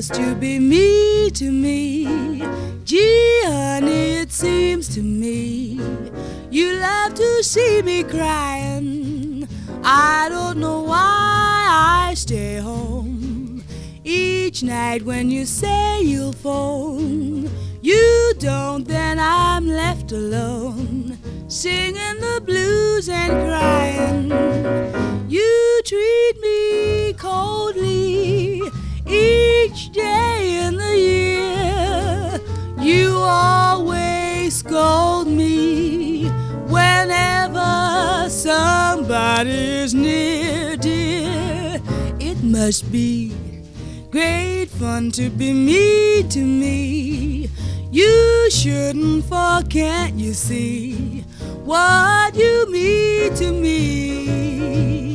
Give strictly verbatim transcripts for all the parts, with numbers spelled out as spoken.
must you be me to me? Gee, honey, it seems to me you love to see me crying. I don't know why I stay home each night when you say you'll phone. You don't, then I'm left alone, singing the blues and crying. You treat me coldly each day in the year. You always scold me whenever somebody's near, dear. It must be great fun to be me to me. You shouldn't, for can't you see what you mean to me?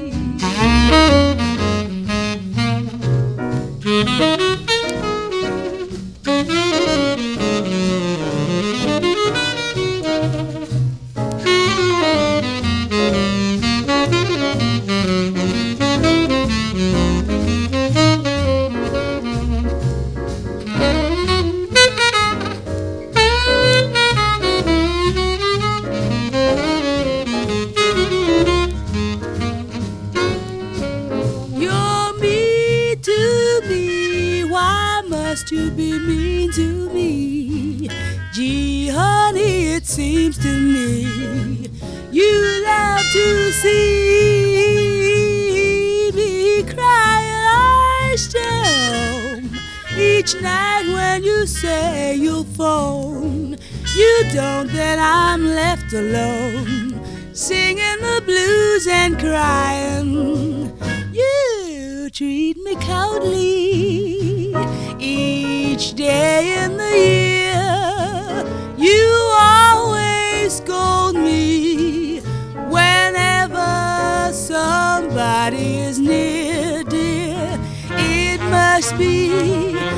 To be mean to me, gee, honey, it seems to me you love to see me crying. I stay home each night when you say you'll phone. You don't, then I'm left alone, singing the blues and crying. You treat me coldly each day in the year. You always scold me whenever somebody is near, dear. It must be